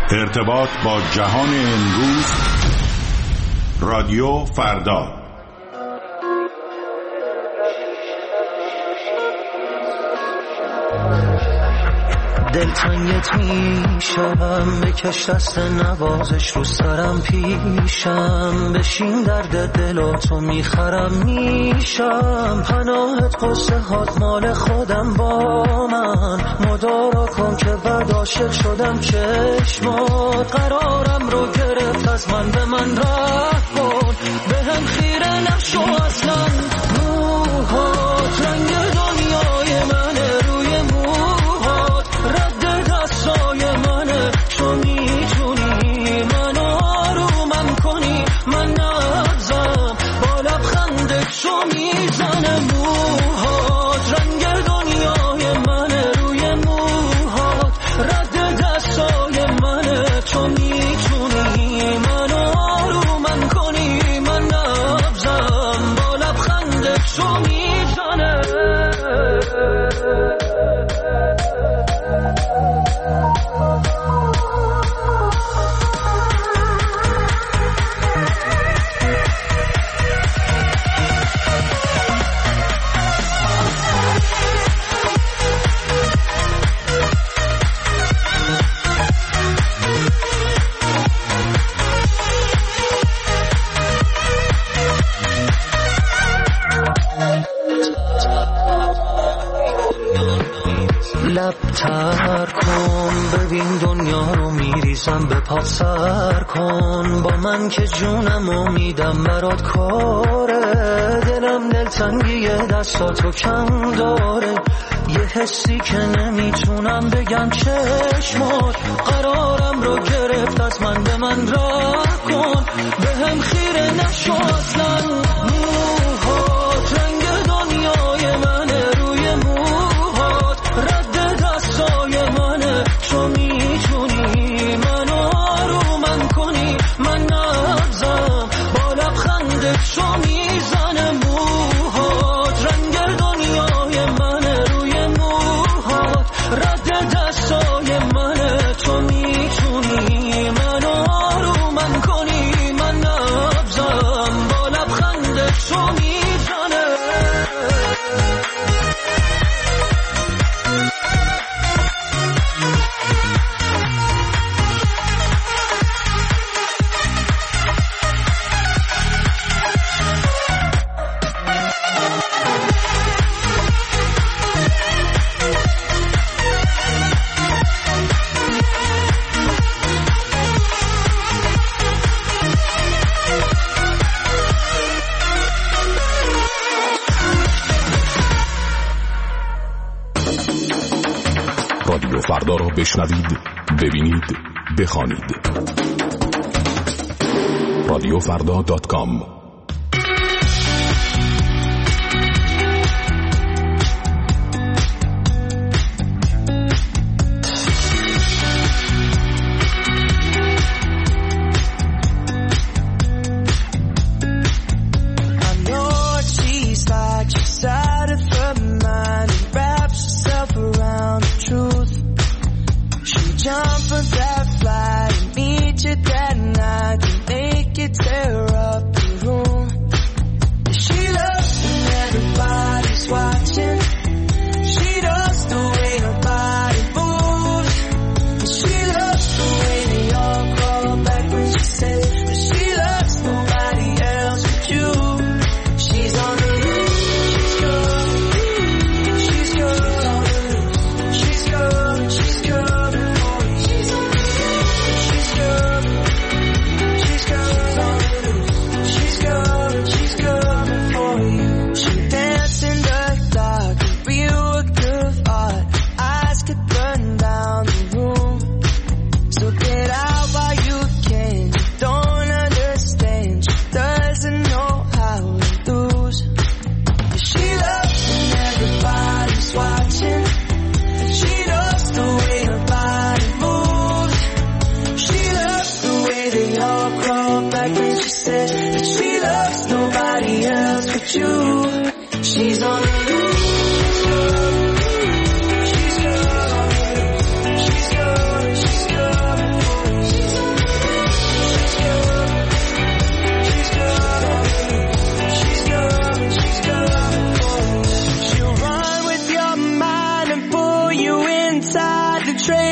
ارتباط با جهان امروز. رادیو فردا. دلتنگت میشم، بکش دست نوازش رو سرم پیشم، بشین درد دلاتو میخرم میشم، پناهت قصه هات مال خودم با من، مدارا کن که بعد عاشق شدم چشمات، قرارم رو گرفت از من به من رفت کن، به هم خیره نشو اصلا، موهات رنگ دنیای منه، روی موهات رد دستای منه، تو میتونی منو آرومم کنی، من نبزم با لبخندت تو میزنه، موهات رنگ دنیای منه، روی موهات رد دستای منه، تو میتونی منو آرومم کنی، من نبزم با لبخندت تو میزنه. لب تر کن ببین دنیا رو میریزم به پات، سر کن با من که جونم میدم برات کاره، دلم دلتنگی دستاتو کم داره، یه حسی که نمیتونم بگم چشمات، قرارم رو گرفت از من به من راه کن، به هم خیره نشو اصلا، موهات رنگ دنیای منه، روی موهات رد دستای منه، تو میتونی منو آرومم کنی، من نبزم با لبخندت تو میزنه، موهات رنگ دنیای منه، روی موهات رد دستای منه، تو میتونی منو آرومم کنی، من نبزم با لبخندت تو میزنه. رادیو فردا را بشنوید، ببینید، بخوانید. radiofrda.com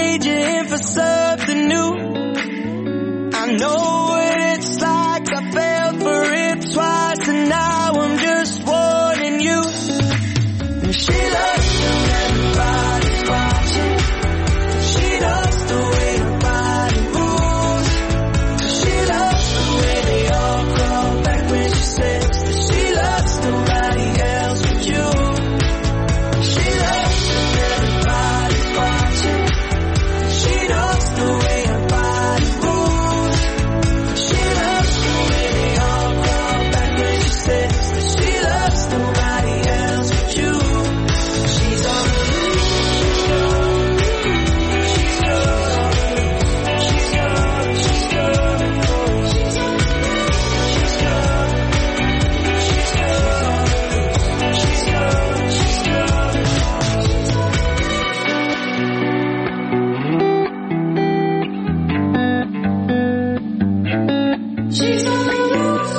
exchanging for something new. I know what it's like, I fell for it twice, and now I'm just warning you. And she loves when everybody's watching. She loves the way her body moves. She loves the way they all crawl back when she says that she loves nobody else but you. She loves when everybody's watching. She knows the way her body moves. She loves the way they all crawl back when she says that she loves nobody else but you. She's on the loose, she's gone. She's gone. She's gone. She's gone. She's gone. She's gone. She's gone. She's gone. She's gone. She's on the loose.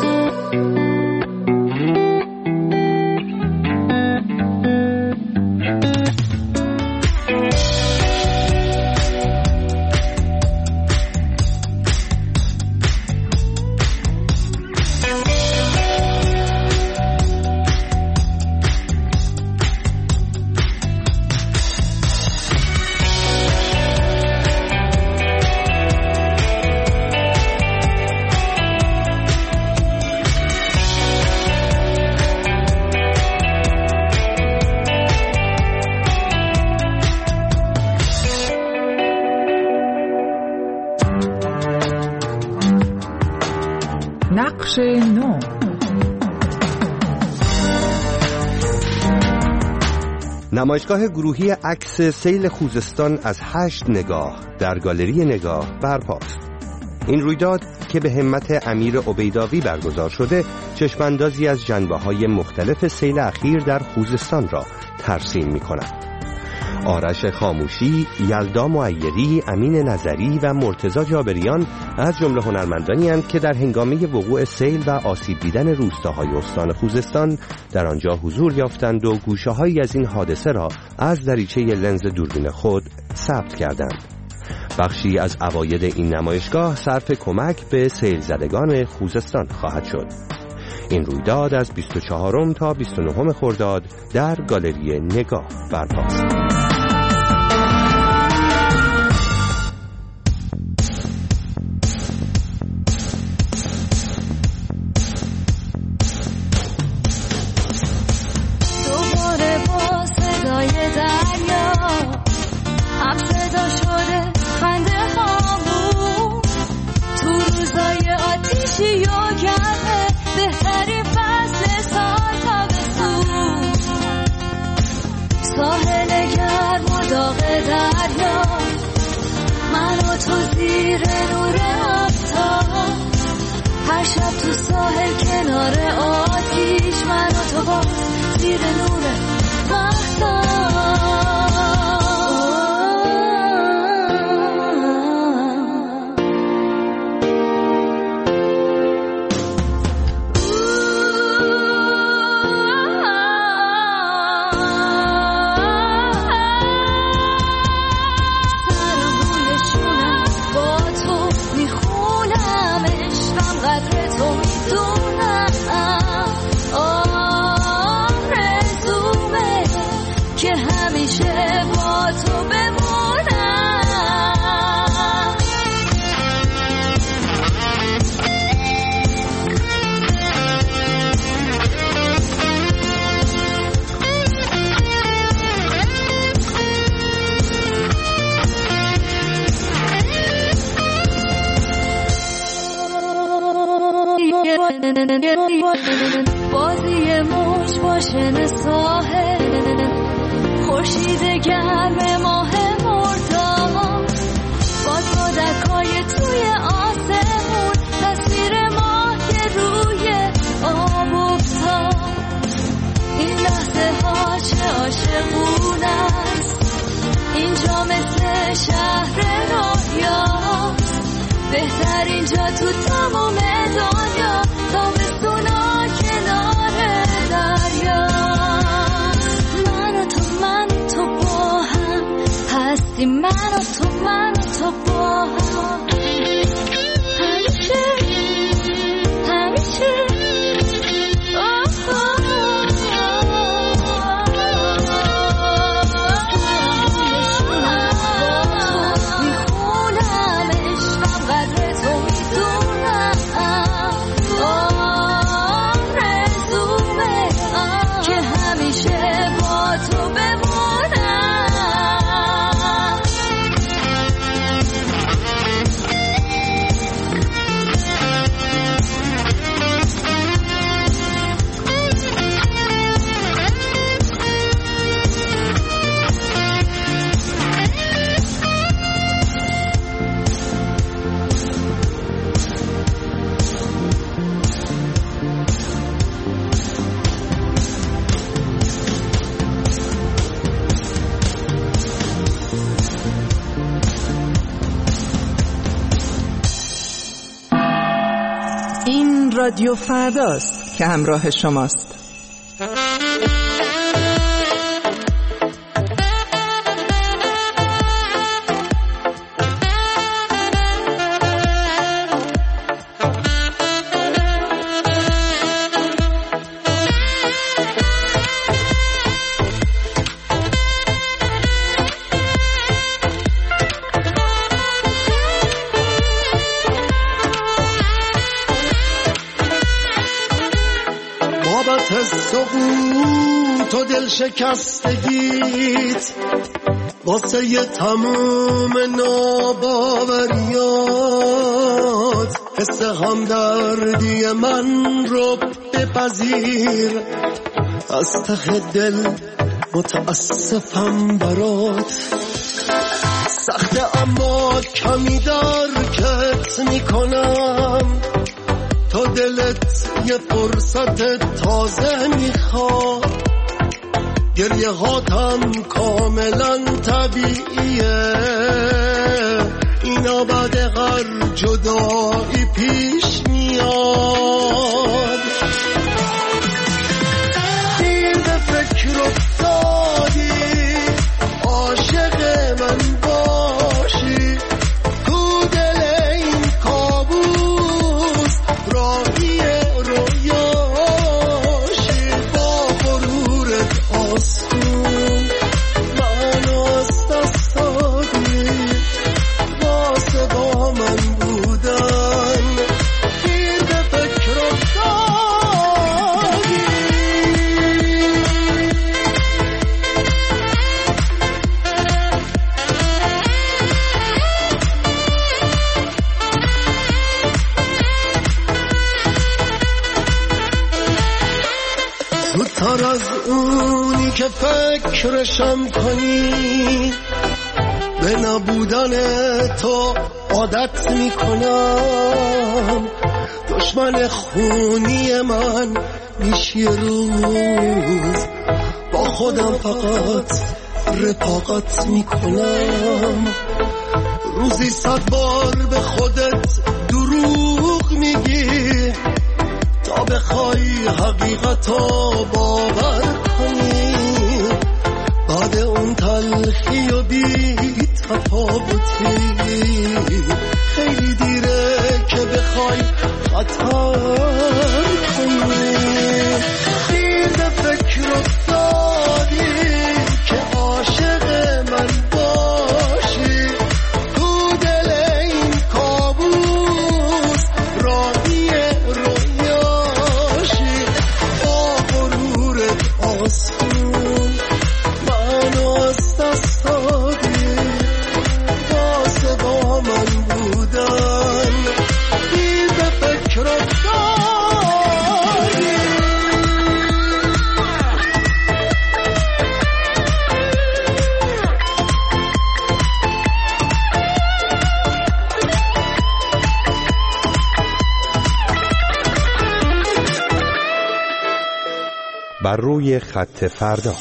نقش نو. نمایشگاه گروهی عکس سیل خوزستان از 8 نگاه در گالری نگاه برپاست. این رویداد که به همت امیر عبیداوی برگزار شده، چشماندازی از جنبه‌های مختلف سیل اخیر در خوزستان را ترسیم می‌کند. آرش خاموشی، یلدا معیری، امین نظری و مرتضی جابریان از جمله هنرمندانی اند که در هنگامه وقوع سیل و آسیب دیدن روستاهای استان خوزستان در آنجا حضور یافتند و گوشه‌هایی از این حادثه را از دریچه لنز دوربین خود ثبت کردند. بخشی از عواید این نمایشگاه صرف کمک به سیل زدگان خوزستان خواهد شد. این رویداد از 24 تا 29 خرداد در گالری نگاه برپاست. هر شب تو ساحل کنار آتیش من و تو با زیر نور مهتاب. بازی موج باشن ساحل، خورشید گرم ماه مرداد، با دکای توی آسمون، تصویر ماه که روی آب افتاد. این لحظه ها چه عاشقونه است، اینجا مثل شهر رویاست، بهتر اینجا تو تمام دنیا، تابستونا کنار دریا. من و تو با هم هستیم، من و تو رادیو فرداست که همراه شماست. سقوط و دل شکستگیت واسه ی تموم ناباوریات، حس همدردی من رو بپذیر، از ته دل متاسفم برات. سخته اما کمی درکت میکنم، تا دلت یه فرصت تازه میخواد. گریه هاتم کاملا طبیعیه، اینا بعد هر جدایی پیش میاد. دیر به فکر افتادی عاشق من باشی، تو دل این کابوس راهی رویاشی. با غرورت آسون منو از دست دادی، واسه با من بودن دیر به فکر افتادی. زودتر از اونی که فکرشم کنی، به نبودن تو عادت میکنم. دشمن خونی من میشی روز، با خودم فقط رفاقت میکنم. روزی 100 بار به خودت دروغ میگی، تا بخوای حقیقتو باور کنی. بعد اون تلخی و بی تفاوتی، خیلی دیره که بخوای خطر کنی. دیر به فکر افتادی که عاشق من باشی، تو دل این کابوس راهی رویاشی. با غرورت آسون منو از دست دادی، واسه با من بودن دیر به فکر افتادی. بر روی خط فردا.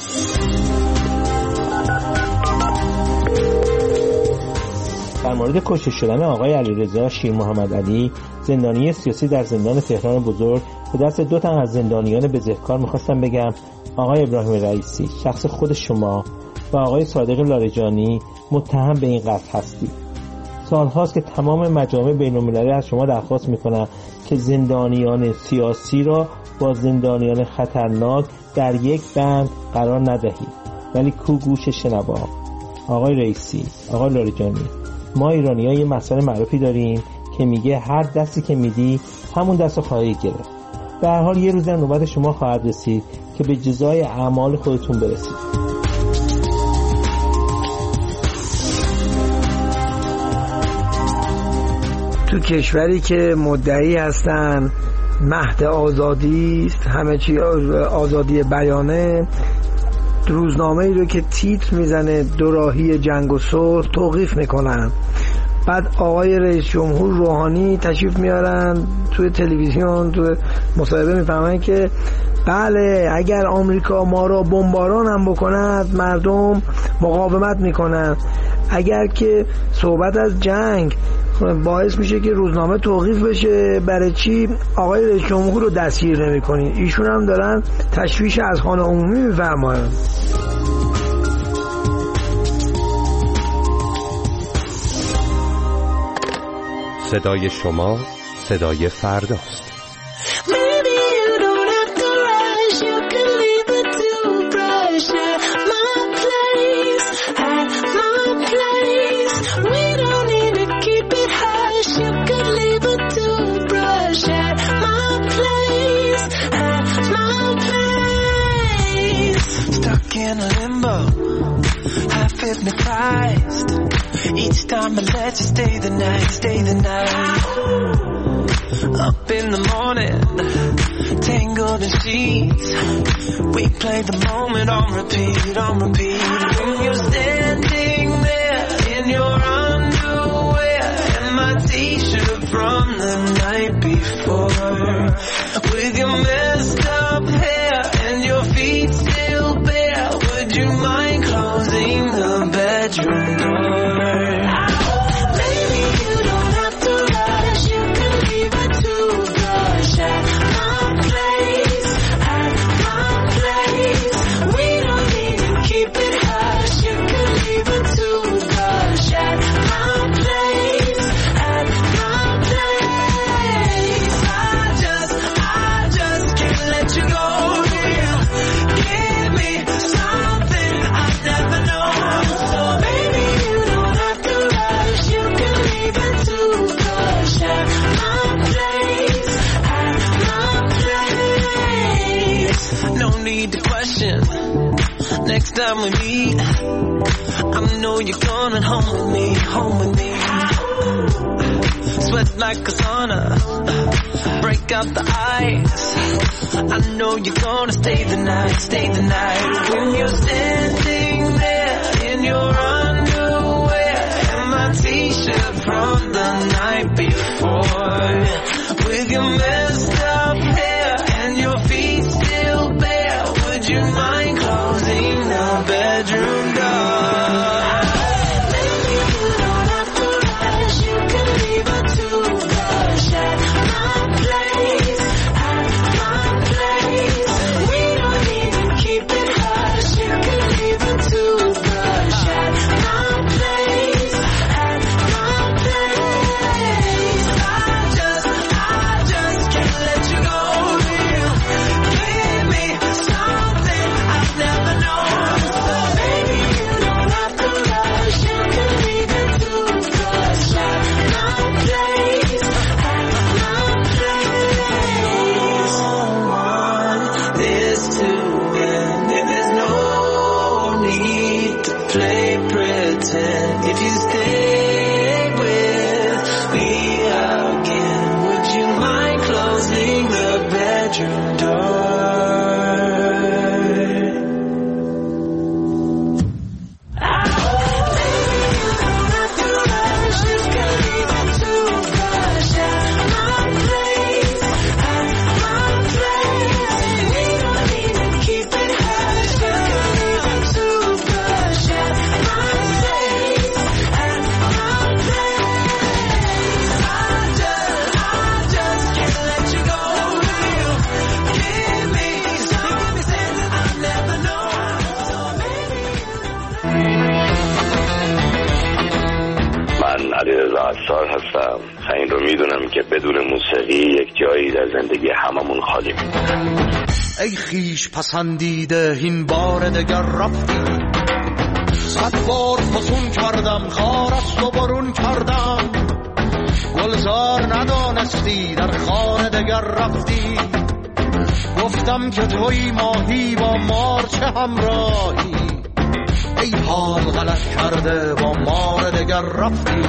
در مورد کشته شدن آقای علیرضا شیر محمد علی، زندانی سیاسی در زندان تهران بزرگ، به دست 2 تن از زندانیان بزهکار میخواستم بگم آقای ابراهیم رئیسی، شخص خود شما و آقای صادق لاریجانی متهم به این قتل هستید. سالهاست که تمام مجامع بین‌المللی از شما درخواست میکنن که زندانیان سیاسی را با زندانیان خطرناک در یک بند قرار ندهید، ولی کو گوش شنوا. آقای رئیسی، آقای لاریجانی، ما ایرانی‌ها یه مسئله معروفی داریم که میگه هر دستی که میدی همون دستو خواهی گرفت. به هر حال یه روز نوبت شما خواهد رسید که به جزای اعمال خودتون برسید. تو کشوری که مدعی هستن مهد آزادی است، همه چی آزادی بیانه، روزنامه ای رو که تیتر میزنه دوراهی جنگ و صلح توقیف میکنن. بعد آقای رئیس جمهور روحانی تشریف میارن توی تلویزیون، توی مصاحبه میفهمن که بله اگر آمریکا ما را بمباران هم بکند مردم مقاومت میکنن، اگر که صحبت از جنگ باعث میشه که روزنامه توقیف بشه، برای چی آقای رئیس جمهور رو دستگیر نمی‌کنید؟ ایشون هم دارن تشویش از خان عمومی می‌فرمایند. صدای شما صدای فرداست. Each time I let you stay the night. Up in the morning, tangled in sheets. We play the moment on repeat. When you're standing there in your underwear and my t-shirt from the night before, with your messed up hair and your feet still bare, would you mind closing the bedroom door? Next time we meet, I know you're coming home with me. Sweat like a sauna, break out the ice. I know you're gonna stay the night. When you're standing there in your underwear and my t-shirt from the night before, with your messed up hair and your feet still bare, would you mind closing the bedroom door? Maybe you don't have to rush, you can leave a toothbrush at my place. We don't need to keep it hush, you can leave a toothbrush at my place. I just can't let you go. Give me something I've never known. So baby, you don't have to rush, you can leave it toothbrush at my place. Don't want this to end, and there's no need to play pretend. If you stay with me again, would you mind closing the bedroom door? عطار هستم. این رو میدونم که بدون موسیقی یک جایی در زندگی هممون خالی میمونه. ای خیش پسندیده این بار دگر رفتی، 100 بار فسون کردم خارست و برون کردم، گلزار ندانستی در خانه دگر رفتی، گفتم که توی ماهی با مار چه همراهی، ای حال غلط کرده با مار دگر رفتی.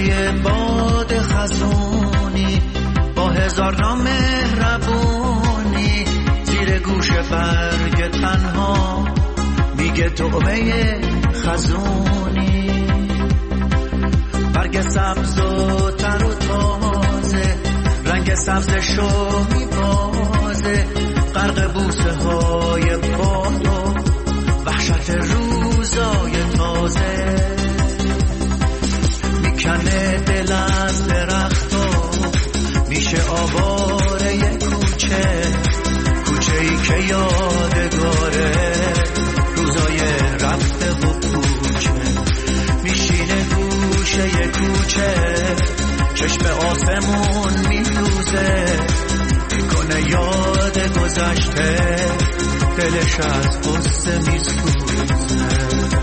بوسه باد خزونی با هزار نام مهربونی زیر گوش برگ تنها میگه توبه خزونی. برگ سبز و تر و تازه رنگ سبز شو میبازه غرق بوسه های باد و وحشت روزای تازه. میکنه دل از درختا میشه آواره کوچه کوچه‌ای که یادگاره روزای رفته و کوچه. میشینه گوشه کوچه چشم آسمون میدوزه میکنه یاد گذشته دلش از غصه میسوزه.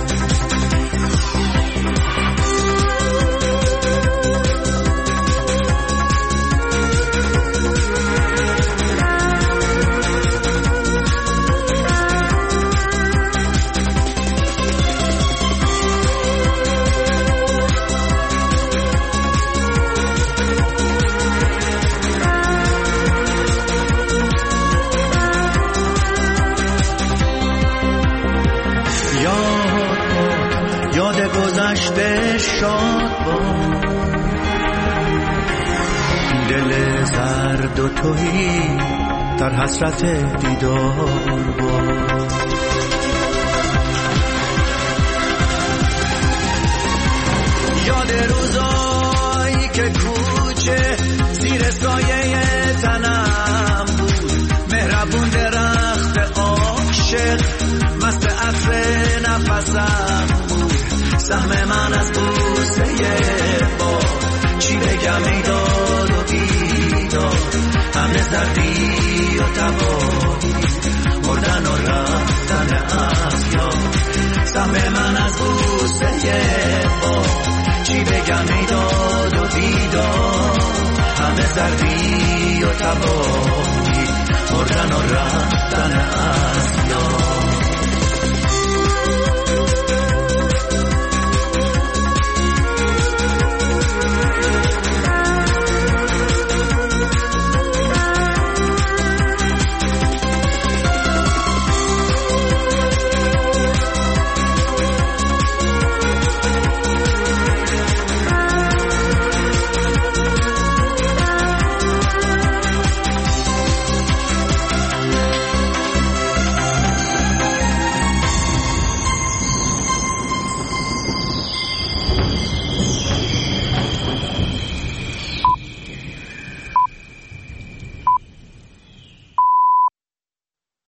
گذشته شاد با دل زرد و توهی در حسرت دیدار با. یاد روزایی که کوچه زیر سایه تنم بود مهربون درخت عاشق مست عطر نفسم بود سهم من از بوسه باد. چی بگم ای داد و بیداد همه زردی و تباهی مردن و رفتن از یاد سهم من از بوسه باد. چی بگم ای داد و بیداد همه زردی و تباهی مردن و رفتن از